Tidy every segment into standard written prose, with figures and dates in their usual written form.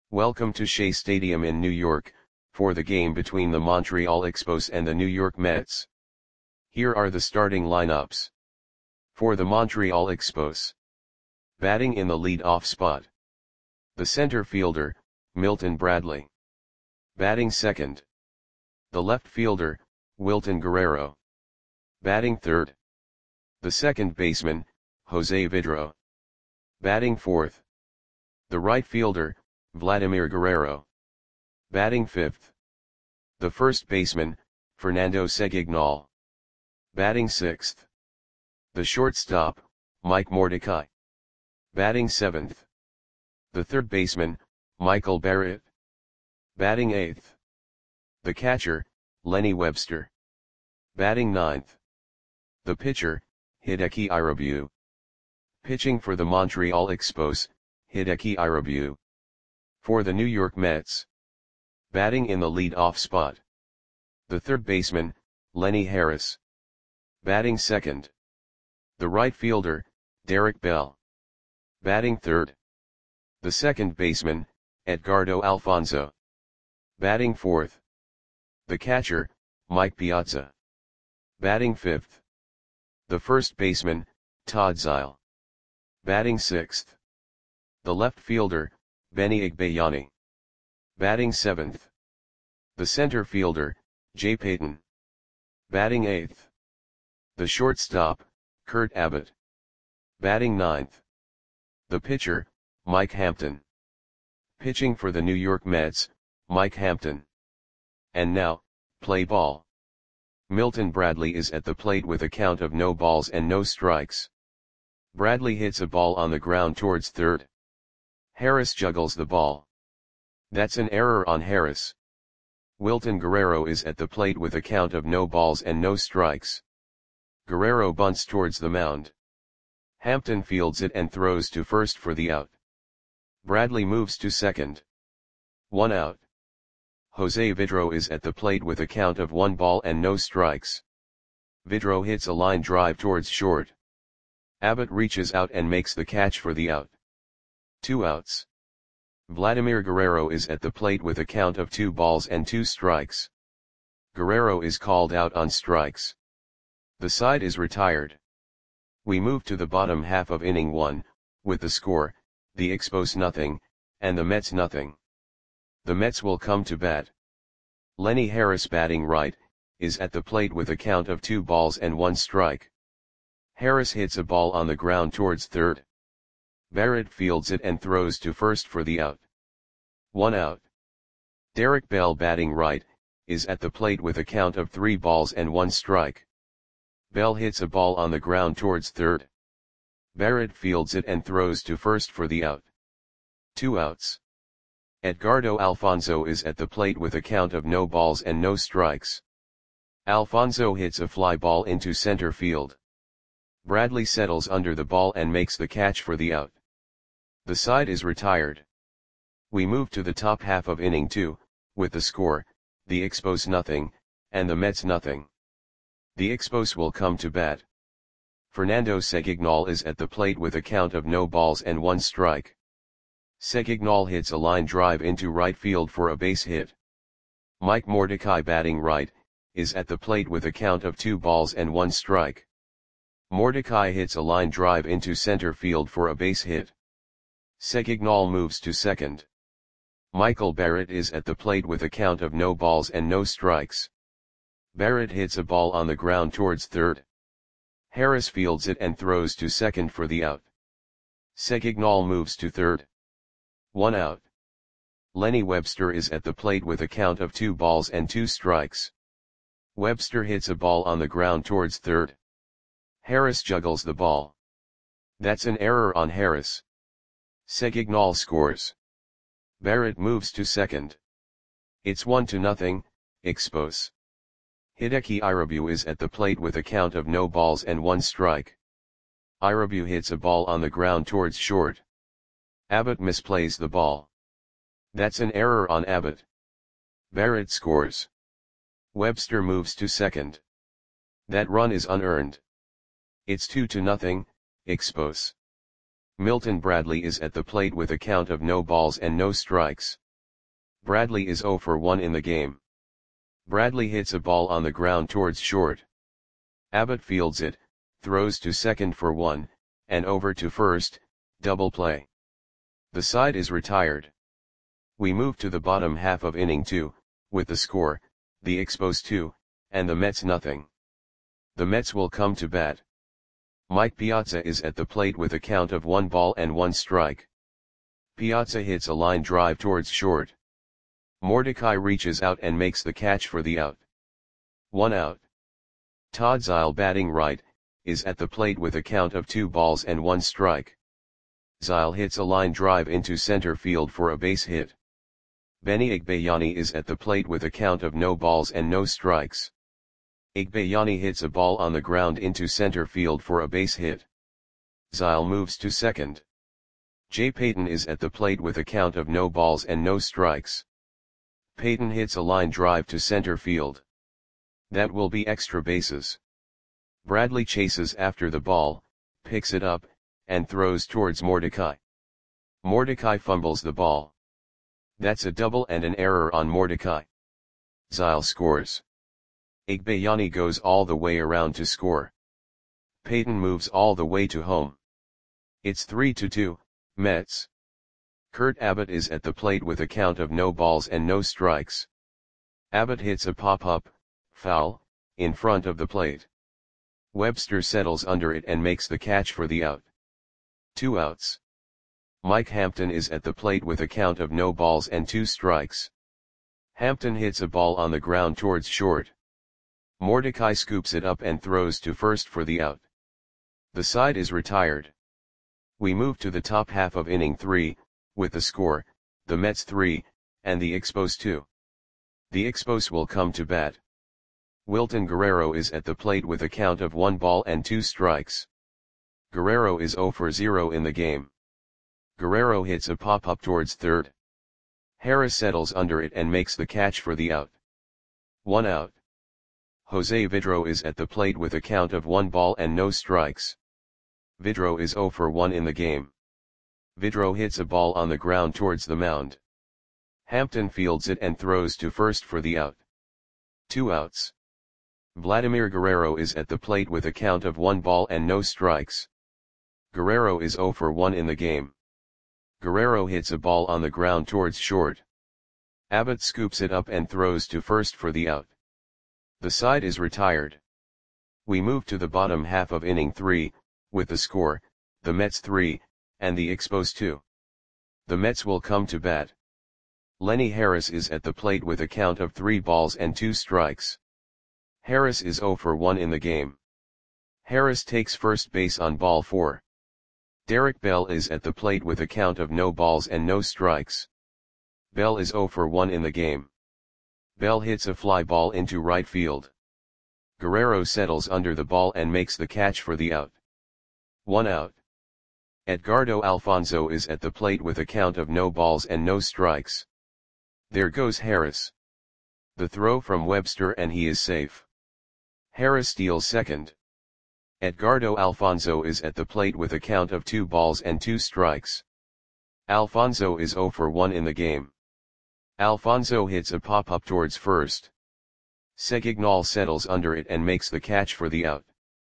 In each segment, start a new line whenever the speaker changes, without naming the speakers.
Welcome to Shea Stadium in New York, for the game between the Montreal Expos and the New York Mets. Here are the starting lineups. For the Montreal Expos. Batting in the lead-off spot. The center fielder, Milton Bradley. Batting second. The left fielder, Wilton Guerrero. Batting third. The second baseman, Jose Vidro. Batting fourth. The right fielder, Vladimir Guerrero. Batting fifth. The first baseman, Fernando Segignal. Batting sixth. The shortstop, Mike Mordecai. Batting seventh. The third baseman, Michael Barrett. Batting eighth. The catcher, Lenny Webster. Batting ninth. The pitcher, Hideki Irabu. Pitching for the Montreal Expos, Hideki Irabu. For the New York Mets. Batting in the lead-off spot. The third baseman, Lenny Harris. Batting second. The right fielder, Derek Bell. Batting third. The second baseman, Edgardo Alfonzo. Batting fourth. The catcher, Mike Piazza. Batting fifth. The first baseman, Todd Zeile. Batting sixth. The left fielder, Benny Igbayani. Batting seventh. The center fielder, Jay Payton. Batting eighth. The shortstop, Kurt Abbott. Batting ninth. The pitcher, Mike Hampton. Pitching for the New York Mets, Mike Hampton. And now, play ball. Milton Bradley is at the plate with a count of no balls and no strikes. Bradley hits a ball on the ground towards third. Harris juggles the ball. That's an error on Harris. Wilton Guerrero is at the plate with a count of no balls and no strikes. Guerrero bunts towards the mound. Hampton fields it and throws to first for the out. Bradley moves to second. 1 out. Jose Vidro is at the plate with a count of 1 ball and no strikes. Vidro hits a line drive towards short. Abbott reaches out and makes the catch for the out. 2 outs. Vladimir Guerrero is at the plate with a count of 2 balls and 2 strikes. Guerrero is called out on strikes. The side is retired. We move to the bottom half of inning 1, with the score, the Expos 0, and the Mets 0. The Mets will come to bat. Lenny Harris batting right, is at the plate with a count of 2 balls and 1 strike. Harris hits a ball on the ground towards third. Barrett fields it and throws to first for the out. 1 out. Derek Bell batting right, is at the plate with a count of 3 balls and 1 strike. Bell hits a ball on the ground towards third. Barrett fields it and throws to first for the out. 2 outs. Edgardo Alfonzo is at the plate with a count of no balls and no strikes. Alfonzo hits a fly ball into center field. Bradley settles under the ball and makes the catch for the out. The side is retired. We move to the top half of inning 2, with the score, the Expos 0, and the Mets 0. The Expos will come to bat. Fernando Segignal is at the plate with a count of no balls and 1 strike. Segignal hits a line drive into right field for a base hit. Mike Mordecai batting right, is at the plate with a count of 2 balls and 1 strike. Mordecai hits a line drive into center field for a base hit. Segignal moves to second. Michael Barrett is at the plate with a count of no balls and no strikes. Barrett hits a ball on the ground towards third. Harris fields it and throws to second for the out. Segignal moves to third. 1 out. Lenny Webster is at the plate with a count of 2 balls and 2 strikes. Webster hits a ball on the ground towards third. Harris juggles the ball. That's an error on Harris. Segignal scores. Barrett moves to second. It's 1-0, Expos. Hideki Irabu is at the plate with a count of no balls and 1 strike. Irabu hits a ball on the ground towards short. Abbott misplays the ball. That's an error on Abbott. Barrett scores. Webster moves to second. That run is unearned. It's 2-0, Expos. Milton Bradley is at the plate with a count of no balls and no strikes. Bradley is 0 for 1 in the game. Bradley hits a ball on the ground towards short. Abbott fields it, throws to second for 1, and over to first, double play. The side is retired. We move to the bottom half of inning 2, with the score, the Expos 2, and the Mets nothing. The Mets will come to bat. Mike Piazza is at the plate with a count of 1 ball and 1 strike. Piazza hits a line drive towards short. Mordecai reaches out and makes the catch for the out. 1 out. Todd Zeile, batting right, is at the plate with a count of 2 balls and 1 strike. Zeile hits a line drive into center field for a base hit. Benny Igbayani is at the plate with a count of no balls and no strikes. Igbayani hits a ball on the ground into center field for a base hit. Zeile moves to second. Jay Payton is at the plate with a count of no balls and no strikes. Payton hits a line drive to center field. That will be extra bases. Bradley chases after the ball, picks it up, and throws towards Mordecai. Mordecai fumbles the ball. That's a double and an error on Mordecai. Zeile scores. Igbayani goes all the way around to score. Payton moves all the way to home. It's 3-2, Mets. Kurt Abbott is at the plate with a count of no balls and no strikes. Abbott hits a pop-up, foul, in front of the plate. Webster settles under it and makes the catch for the out. 2 outs. Mike Hampton is at the plate with a count of no balls and 2 strikes. Hampton hits a ball on the ground towards short. Mordecai scoops it up and throws to first for the out. The side is retired. We move to the top half of inning 3, with the score, the Mets 3, and the Expos 2. The Expos will come to bat. Wilton Guerrero is at the plate with a count of 1 ball and 2 strikes. Guerrero is 0 for 0 in the game. Guerrero hits a pop-up towards third. Harris settles under it and makes the catch for the out. 1 out. Jose Vidro is at the plate with a count of 1 ball and no strikes. Vidro is 0 for 1 in the game. Vidro hits a ball on the ground towards the mound. Hampton fields it and throws to first for the out. 2 outs. Vladimir Guerrero is at the plate with a count of 1 ball and no strikes. Guerrero is 0 for 1 in the game. Guerrero hits a ball on the ground towards short. Abbott scoops it up and throws to first for the out. The side is retired. We move to the bottom half of inning 3, with the score, the Mets 3, and the Expos 2. The Mets will come to bat. Lenny Harris is at the plate with a count of 3 balls and 2 strikes. Harris is 0 for 1 in the game. Harris takes first base on ball 4. Derek Bell is at the plate with a count of no balls and no strikes. Bell is 0 for 1 in the game. Bell hits a fly ball into right field. Guerrero settles under the ball and makes the catch for the out. 1 out. Edgardo Alfonzo is at the plate with a count of no balls and no strikes. There goes Harris. The throw from Webster and he is safe. Harris steals second. Edgardo Alfonzo is at the plate with a count of 2 balls and 2 strikes. Alfonzo is 0 for 1 in the game. Alfonzo hits a pop-up towards first. Segignal settles under it and makes the catch for the out.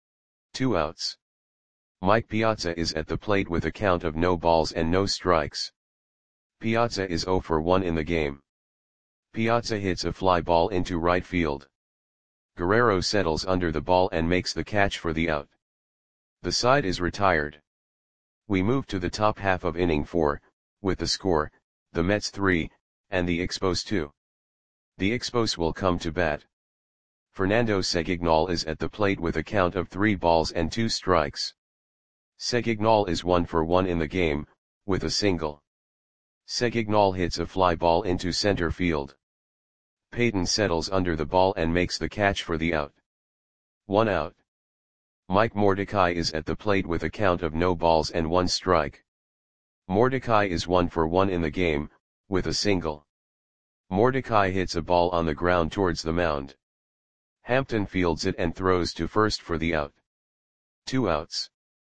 2 outs. Mike Piazza is at the plate with a count of no balls and no strikes. Piazza is 0 for 1 in the game. Piazza hits a fly ball into right field. Guerrero settles under the ball and makes the catch for the out. The side is retired. We move to the top half of inning 4, with the score, the Mets 3, and the Expos 2. The Expos will come to bat. Fernando Segignal is at the plate with a count of 3 balls and 2 strikes. Segignal is 1 for 1 in the game, with a single. Segignal hits a fly ball into center field. Payton settles under the ball and makes the catch for the out. 1 out. Mike Mordecai is at the plate with a count of no balls and 1 strike. Mordecai is 1 for 1 in the game, with a single. Mordecai hits a ball on the ground towards the mound. Hampton fields it and throws to first for the out. 2 outs.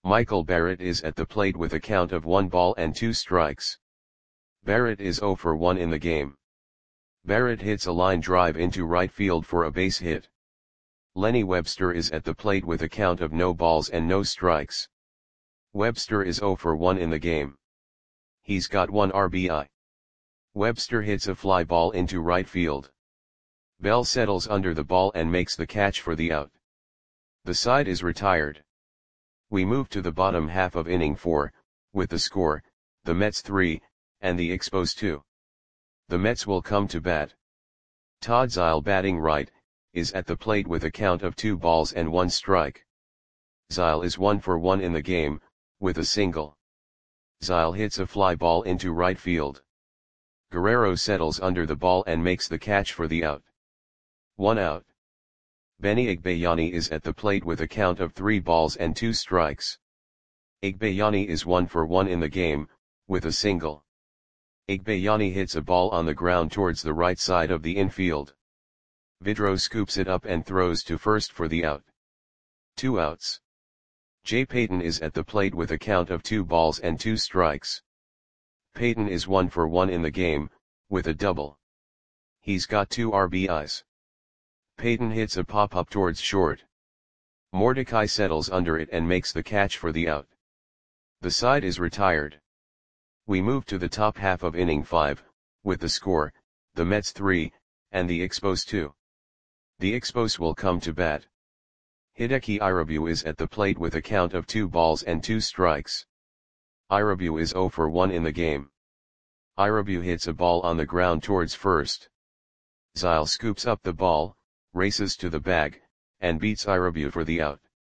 Michael Barrett is at the plate with a count of 1 ball and 2 strikes. Barrett is 0 for 1 in the game. Barrett hits a line drive into right field for a base hit. Lenny Webster is at the plate with a count of no balls and no strikes. Webster is 0 for 1 in the game. He's got 1 RBI. Webster hits a fly ball into right field. Bell settles under the ball and makes the catch for the out. The side is retired. We move to the bottom half of inning 4, with the score, the Mets 3, and the Expos 2. The Mets will come to bat. Todd Zeile, batting right, is at the plate with a count of 2 balls and 1 strike. Zeile is 1 for 1 in the game, with a single. Zeile hits a fly ball into right field. Guerrero settles under the ball and makes the catch for the out. 1 out. Benny Igbayani is at the plate with a count of 3 balls and 2 strikes. Igbayani is 1 for 1 in the game, with a single. Igbayani hits a ball on the ground towards the right side of the infield. Vidro scoops it up and throws to first for the out. 2 outs. Jay Payton is at the plate with a count of 2 balls and 2 strikes. Payton is 1 for 1 in the game, with a double. He's got 2 RBIs. Payton hits a pop-up towards short. Mordecai settles under it and makes the catch for the out. The side is retired. We move to the top half of inning 5, with the score, the Mets 3, and the Expos 2. The Expos will come to bat. Hideki Irabu is at the plate with a count of 2 balls and 2 strikes. Irabu is 0 for 1 in the game. Irabu hits a ball on the ground towards first. Zeile scoops up the ball, races to the bag, and beats Irabu for the out.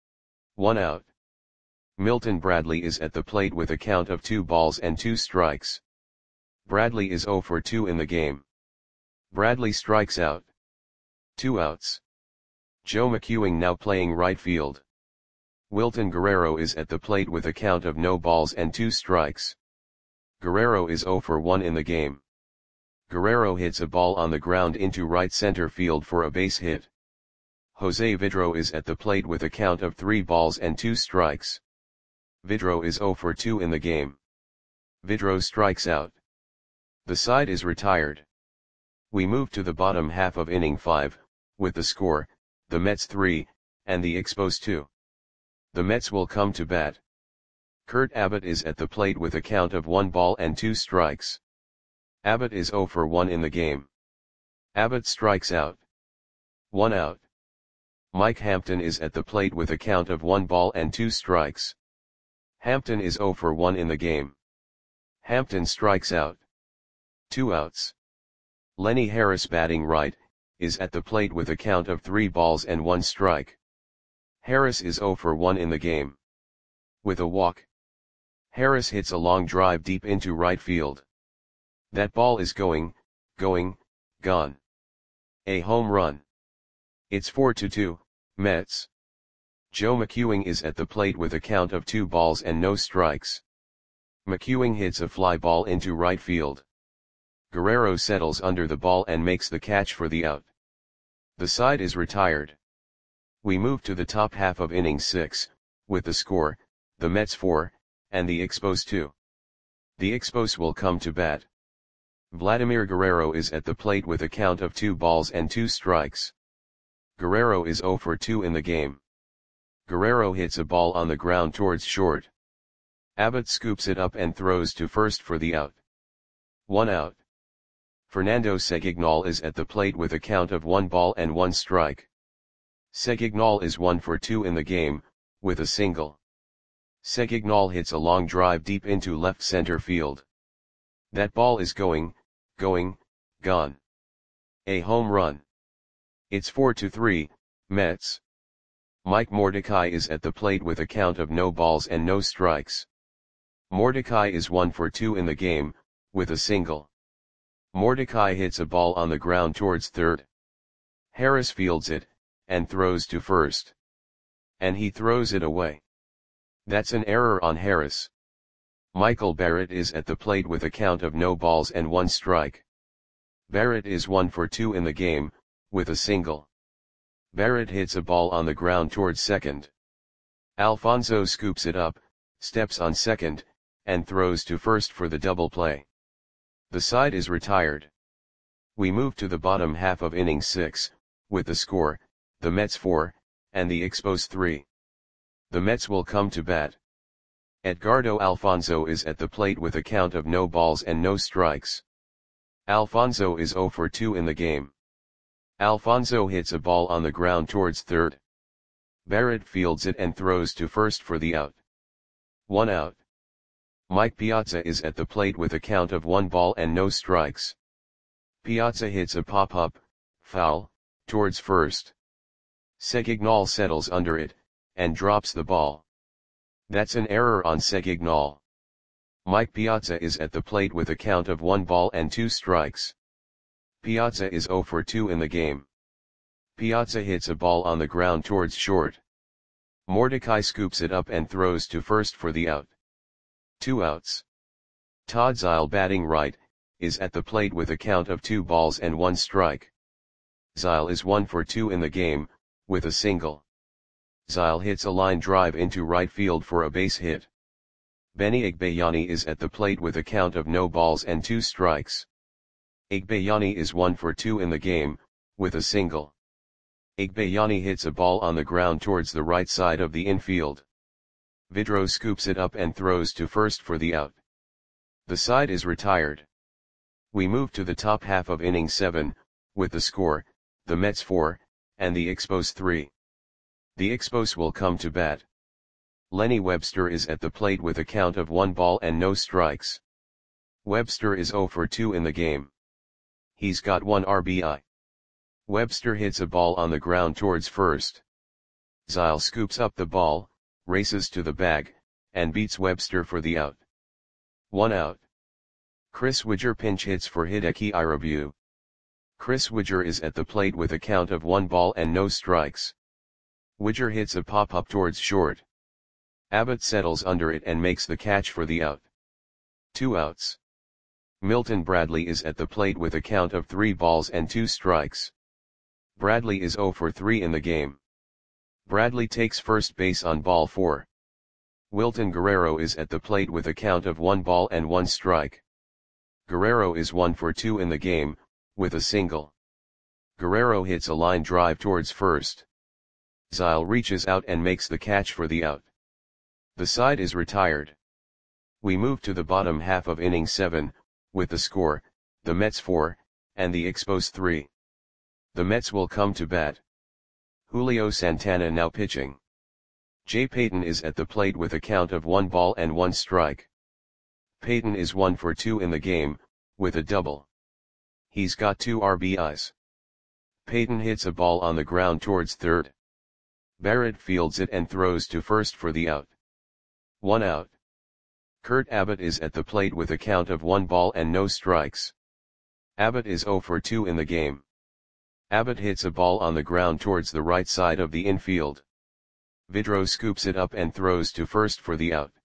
1 out. Milton Bradley is at the plate with a count of 2 balls and 2 strikes. Bradley is 0 for 2 in the game. Bradley strikes out. 2 outs. Joe McEwing now playing right field. Wilton Guerrero is at the plate with a count of no balls and 2 strikes. Guerrero is 0 for 1 in the game. Guerrero hits a ball on the ground into right center field for a base hit. Jose Vidro is at the plate with a count of 3 balls and 2 strikes. Vidro is 0 for 2 in the game. Vidro strikes out. The side is retired. We move to the bottom half of inning 5, with the score, the Mets 3, and the Expos 2. The Mets will come to bat. Kurt Abbott is at the plate with a count of 1 ball and 2 strikes. Abbott is 0 for 1 in the game. Abbott strikes out. 1 out. Mike Hampton is at the plate with a count of 1 ball and 2 strikes. Hampton is 0 for 1 in the game. Hampton strikes out. 2 outs. Lenny Harris, batting right, is at the plate with a count of 3 balls and 1 strike. Harris is 0 for 1 in the game. With a walk. Harris hits a long drive deep into right field. That ball is going, gone. A home run. It's 4-2, Mets. Joe McEwing is at the plate with a count of 2 balls and no strikes. McEwing hits a fly ball into right field. Guerrero settles under the ball and makes the catch for the out. The side is retired. We move to the top half of inning 6, with the score, the Mets 4, and the Expos 2. The Expos will come to bat. Vladimir Guerrero is at the plate with a count of 2 balls and 2 strikes. Guerrero is 0 for 2 in the game. Guerrero hits a ball on the ground towards short. Abbott scoops it up and throws to first for the out. 1 out. Fernando Segignal is at the plate with a count of 1 ball and 1 strike. Segignal is 1 for 2 in the game, with a single. Segignal hits a long drive deep into left center field. That ball is going, gone. A home run. It's 4-3, Mets. Mike Mordecai is at the plate with a count of no balls and no strikes. Mordecai is 1 for 2 in the game, with a single. Mordecai hits a ball on the ground towards third. Harris fields it, and throws to first. And he throws it away. That's an error on Harris. Michael Barrett is at the plate with a count of no balls and 1 strike. Barrett is 1 for 2 in the game, with a single. Barrett hits a ball on the ground towards second. Alfonso scoops it up, steps on second, and throws to first for the double play. The side is retired. We move to the bottom half of inning 6, with the score, the Mets 4, and the Expos 3. The Mets will come to bat. Edgardo Alfonzo is at the plate with a count of no balls and no strikes. Alfonzo is 0 for 2 in the game. Alfonzo hits a ball on the ground towards third. Barrett fields it and throws to first for the out. 1 out. Mike Piazza is at the plate with a count of 1 ball and no strikes. Piazza hits a pop-up, foul, towards first. Segignal settles under it, and drops the ball. That's an error on Segignal. Mike Piazza is at the plate with a count of 1 ball and 2 strikes. Piazza is 0 for 2 in the game. Piazza hits a ball on the ground towards short. Mordecai scoops it up and throws to first for the out. 2 outs. Todd Zeile, batting right, is at the plate with a count of 2 balls and 1 strike. Zeile is 1 for 2 in the game, with a single. Zeile hits a line drive into right field for a base hit. Benny Igbayani is at the plate with a count of no balls and 2 strikes. Igbayani is 1 for 2 in the game, with a single. Igbayani hits a ball on the ground towards the right side of the infield. Vidro scoops it up and throws to first for the out. The side is retired. We move to the top half of inning 7, with the score, the Mets 4, and the Expos 3. The Expos will come to bat. Lenny Webster is at the plate with a count of 1 ball and no strikes. Webster is 0 for 2 in the game. He's got 1 RBI. Webster hits a ball on the ground towards first. Zeile scoops up the ball, races to the bag, and beats Webster for the out. 1 out. Chris Widger pinch hits for Hideki Irabu. Chris Widger is at the plate with a count of 1 ball and no strikes. Widger hits a pop-up towards short. Abbott settles under it and makes the catch for the out. 2 outs. Milton Bradley is at the plate with a count of 3 balls and 2 strikes. Bradley is 0 for 3 in the game. Bradley takes first base on ball 4. Wilton Guerrero is at the plate with a count of 1 ball and 1 strike. Guerrero is 1 for 2 in the game, with a single. Guerrero hits a line drive towards first. Zeile reaches out and makes the catch for the out. The side is retired. We move to the bottom half of inning 7, with the score, the Mets 4, and the Expos 3. The Mets will come to bat. Julio Santana now pitching. Jay Payton is at the plate with a count of 1 ball and 1 strike. Payton is 1 for 2 in the game, with a double. He's got 2 RBIs. Payton hits a ball on the ground towards third. Barrett fields it and throws to first for the out. 1 out. Kurt Abbott is at the plate with a count of 1 ball and no strikes. Abbott is 0 for 2 in the game. Abbott hits a ball on the ground towards the right side of the infield. Vidro scoops it up and throws to first for the out.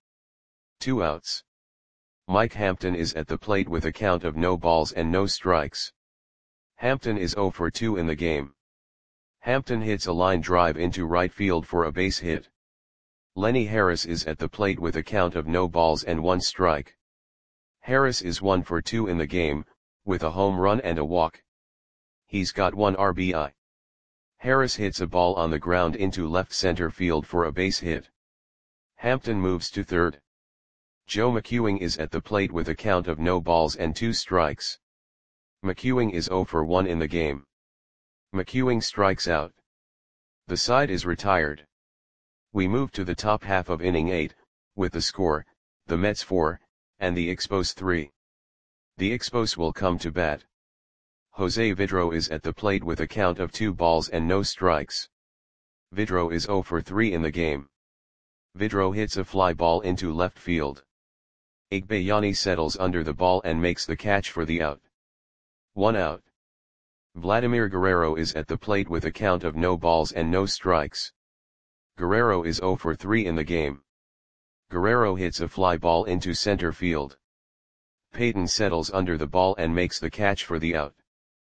2 outs. Mike Hampton is at the plate with a count of no balls and no strikes. Hampton is 0 for 2 in the game. Hampton hits a line drive into right field for a base hit. Lenny Harris is at the plate with a count of no balls and 1 strike. Harris is 1 for 2 in the game, with a home run and a walk. He's got 1 RBI. Harris hits a ball on the ground into left center field for a base hit. Hampton moves to third. Joe McEwing is at the plate with a count of no balls and 2 strikes. McEwing is 0 for 1 in the game. McEwing strikes out. The side is retired. We move to the top half of inning 8, with the score, the Mets 4, and the Expos 3. The Expos will come to bat. Jose Vidro is at the plate with a count of 2 balls and no strikes. Vidro is 0 for 3 in the game. Vidro hits a fly ball into left field. Igbayani settles under the ball and makes the catch for the out. 1 out. Vladimir Guerrero is at the plate with a count of no balls and no strikes. Guerrero is 0 for 3 in the game. Guerrero hits a fly ball into center field. Payton settles under the ball and makes the catch for the out.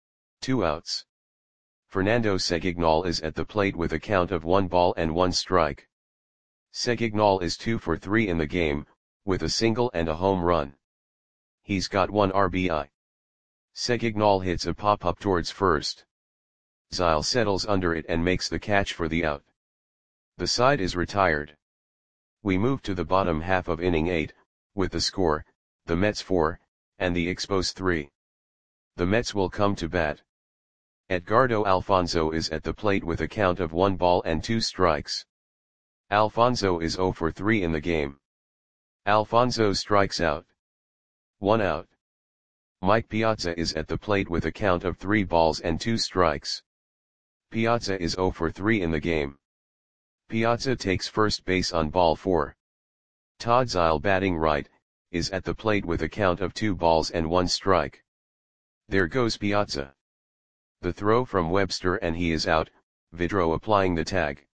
2 outs. Fernando Segignal is at the plate with a count of 1 ball and 1 strike. Segignal is 2 for 3 in the game, with a single and a home run. He's got 1 RBI. Segignal hits a pop-up towards first. Zyle settles under it and makes the catch for the out. The side is retired. We move to the bottom half of inning 8, with the score, the Mets 4, and the Expos 3. The Mets will come to bat. Edgardo Alfonzo is at the plate with a count of 1 ball and 2 strikes. Alfonzo is 0 for 3 in the game. Alfonzo strikes out. 1 out. Mike Piazza is at the plate with a count of 3 balls and 2 strikes. Piazza is 0 for 3 in the game. Piazza takes first base on ball 4. Todd Zyle, batting right, is at the plate with a count of 2 balls and 1 strike. There goes Piazza. The throw from Webster and he is out, Vidro applying the tag.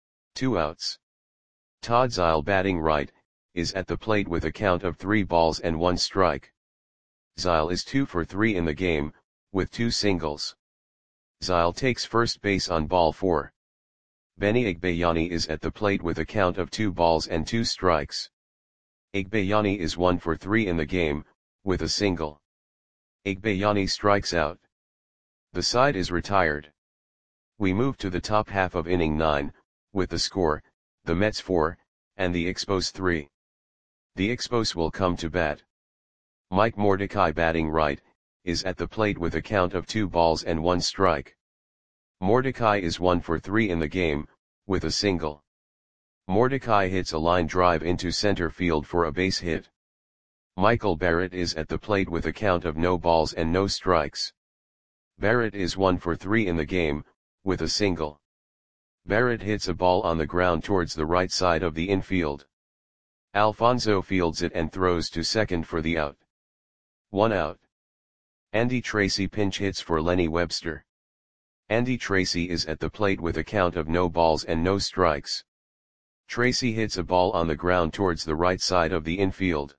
2 outs. Todd Zyle, batting right, is at the plate with a count of 3 balls and 1 strike. Zyle is 2 for 3 in the game, with 2 singles. Zyle takes first base on ball 4. Benny Igbayani is at the plate with a count of 2 balls and 2 strikes. Igbayani is 1 for 3 in the game, with a single. Igbayani strikes out. The side is retired. We move to the top half of inning 9, with the score, the Mets 4, and the Expos 3. The Expos will come to bat. Mike Mordecai, batting right, is at the plate with a count of 2 balls and 1 strike. Mordecai is 1 for 3 in the game, with a single. Mordecai hits a line drive into center field for a base hit. Michael Barrett is at the plate with a count of no balls and no strikes. Barrett is 1 for 3 in the game, with a single. Barrett hits a ball on the ground towards the right side of the infield. Alfonzo fields it and throws to second for the out. 1 out. Andy Tracy pinch hits for Lenny Webster. Andy Tracy is at the plate with a count of no balls and no strikes. Tracy hits a ball on the ground towards the right side of the infield.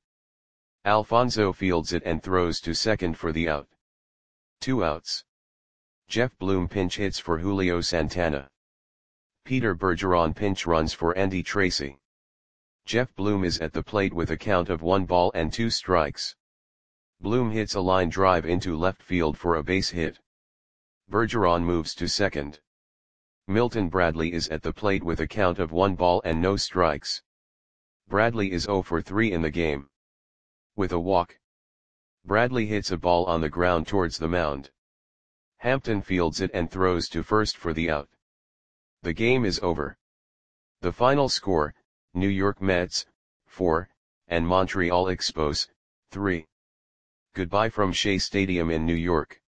Alfonzo fields it and throws to second for the out. 2 outs. Jeff Bloom pinch hits for Julio Santana. Peter Bergeron pinch runs for Andy Tracy. Jeff Bloom is at the plate with a count of 1 ball and 2 strikes. Bloom hits a line drive into left field for a base hit. Bergeron moves to second. Milton Bradley is at the plate with a count of 1 ball and no strikes. Bradley is 0 for 3 in the game. With a walk. Bradley hits a ball on the ground towards the mound. Hampton fields it and throws to first for the out. The game is over. The final score, New York Mets, 4, and Montreal Expos, 3. Goodbye from Shea Stadium in New York.